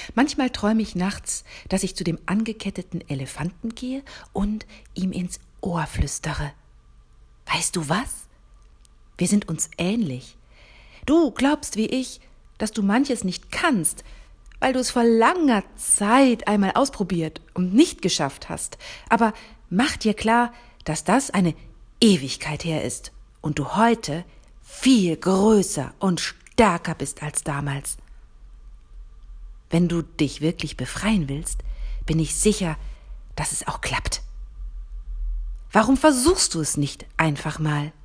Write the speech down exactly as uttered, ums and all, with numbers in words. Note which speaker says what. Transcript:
Speaker 1: Manchmal träume ich nachts, dass ich zu dem angeketteten Elefanten gehe und ihm ins Ohr flüstere. Weißt du was? Wir sind uns ähnlich. Du glaubst wie ich, dass du manches nicht kannst, weil du es vor langer Zeit einmal ausprobiert und nicht geschafft hast. Aber mach dir klar, dass das eine Ewigkeit her ist und du heute viel größer und stärker bist als damals. Wenn du dich wirklich befreien willst, bin ich sicher, dass es auch klappt. Warum versuchst du es nicht einfach mal?